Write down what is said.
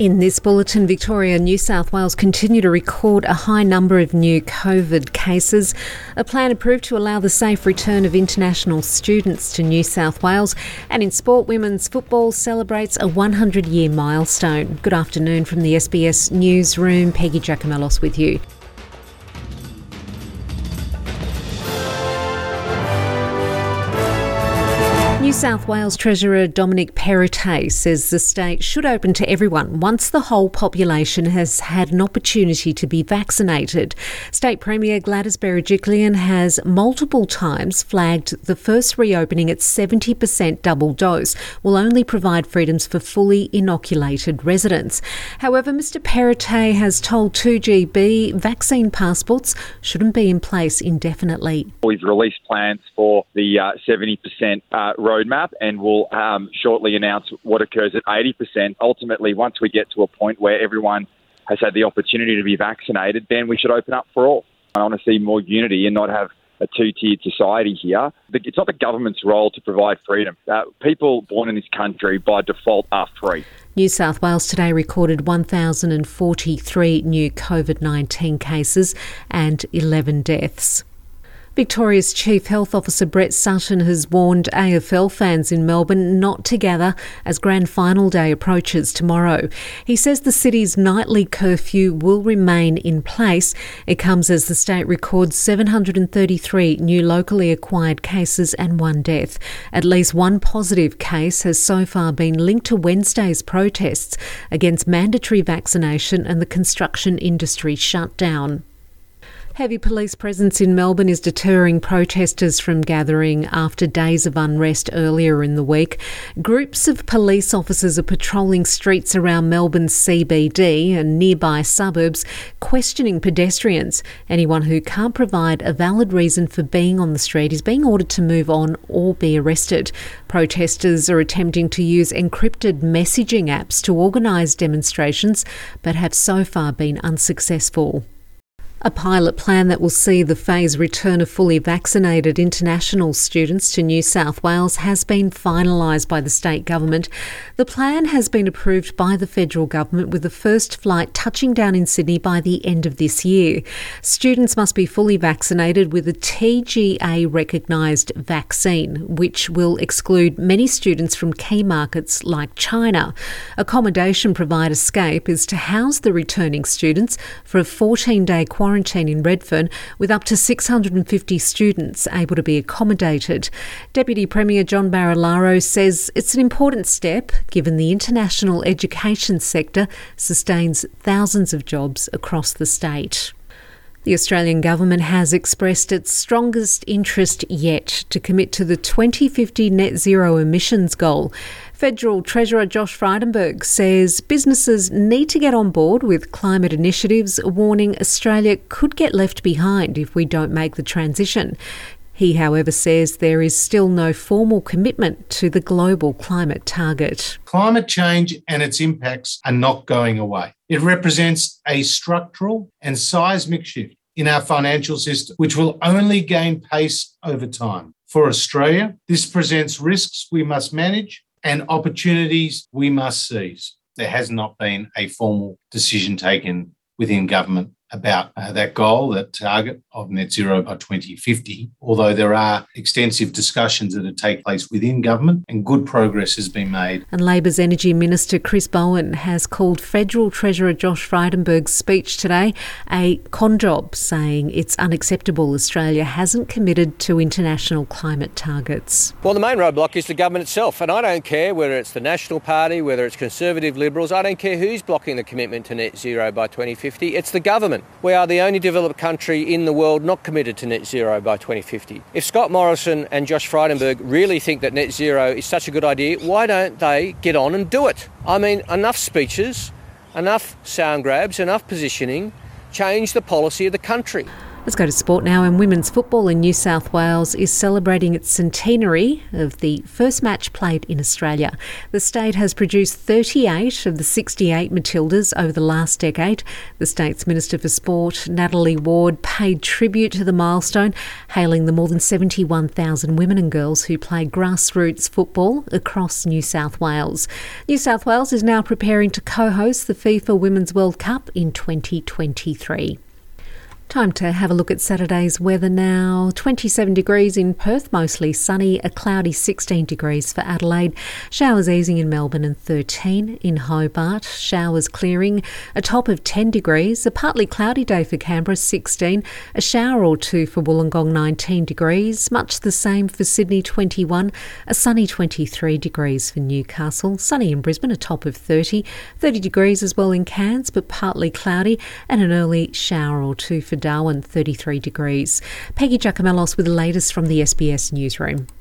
In this bulletin, Victoria and New South Wales continue to record a high number of new COVID cases. A plan approved to allow the safe return of international students to New South Wales. And in sport, women's football celebrates a 100-year milestone. Good afternoon from the SBS Newsroom. Peggy Giacomellos with you. New South Wales Treasurer Dominic Perrottet says the state should open to everyone once the whole population has had an opportunity to be vaccinated. State Premier Gladys Berejiklian has multiple times flagged the first reopening at 70% double dose will only provide freedoms for fully inoculated residents. However, Mr Perrottet has told 2GB vaccine passports shouldn't be in place indefinitely. We've released plans for the 70% roadmap, and we'll shortly announce what occurs at 80%. Ultimately, once we get to a point where everyone has had the opportunity to be vaccinated, then we should open up for all. I want to see more unity and not have a two-tiered society here. It's not the government's role to provide freedom. People born in this country by default are free. New South Wales today recorded 1,043 new COVID-19 cases and 11 deaths. Victoria's Chief Health Officer Brett Sutton has warned AFL fans in Melbourne not to gather as Grand Final Day approaches tomorrow. He says the city's nightly curfew will remain in place. It comes as the state records 733 new locally acquired cases and one death. At least one positive case has so far been linked to Wednesday's protests against mandatory vaccination and the construction industry shutdown. Heavy police presence in Melbourne is deterring protesters from gathering after days of unrest earlier in the week. Groups of police officers are patrolling streets around Melbourne's CBD and nearby suburbs, questioning pedestrians. Anyone who can't provide a valid reason for being on the street is being ordered to move on or be arrested. Protesters are attempting to use encrypted messaging apps to organise demonstrations, but have so far been unsuccessful. A pilot plan that will see the phased return of fully vaccinated international students to New South Wales has been finalised by the state government. The plan has been approved by the federal government, with the first flight touching down in Sydney by the end of this year. Students must be fully vaccinated with a TGA recognised vaccine, which will exclude many students from key markets like China. Accommodation provider Scape is to house the returning students for a 14-day quarantine in Redfern, with up to 650 students able to be accommodated. Deputy Premier John Barilaro says it's an important step given the international education sector sustains thousands of jobs across the state. The Australian government has expressed its strongest interest yet to commit to the 2050 net zero emissions goal. Federal Treasurer Josh Frydenberg says businesses need to get on board with climate initiatives, warning Australia could get left behind if we don't make the transition. He, however, says there is still no formal commitment to the global climate target. Climate change and its impacts are not going away. It represents a structural and seismic shift in our financial system, which will only gain pace over time. For Australia, this presents risks we must manage and opportunities we must seize. There has not been a formal decision taken within government about that goal, that target of net zero by 2050, although there are extensive discussions that take place within government and good progress has been made. And Labor's Energy Minister Chris Bowen has called Federal Treasurer Josh Frydenberg's speech today a con job, saying it's unacceptable Australia hasn't committed to international climate targets. Well, the main roadblock is the government itself, and I don't care whether it's the National Party, whether it's Conservative Liberals, I don't care who's blocking the commitment to net zero by 2050, it's the government. We are the only developed country in the world not committed to net zero by 2050. If Scott Morrison and Josh Frydenberg really think that net zero is such a good idea, why don't they get on and do it? I mean, enough speeches, enough sound grabs, enough positioning, change the policy of the country. Let's go to sport now, and women's football in New South Wales is celebrating its centenary of the first match played in Australia. The state has produced 38 of the 68 Matildas over the last decade. The state's Minister for Sport, Natalie Ward, paid tribute to the milestone, hailing the more than 71,000 women and girls who play grassroots football across New South Wales. New South Wales is now preparing to co-host the FIFA Women's World Cup in 2023. Time to have a look at Saturday's weather now. 27 degrees in Perth, mostly sunny. A cloudy 16 degrees for Adelaide. Showers easing in Melbourne and 13 in Hobart. Showers clearing. A top of 10 degrees. A partly cloudy day for Canberra, 16. A shower or two for Wollongong, 19 degrees. Much the same for Sydney, 21. A sunny 23 degrees for Newcastle. Sunny in Brisbane, a top of 30. 30 degrees as well in Cairns, but partly cloudy. And an early shower or two for Darwin, 33 degrees. Peggy Giacomellos with the latest from the SBS Newsroom.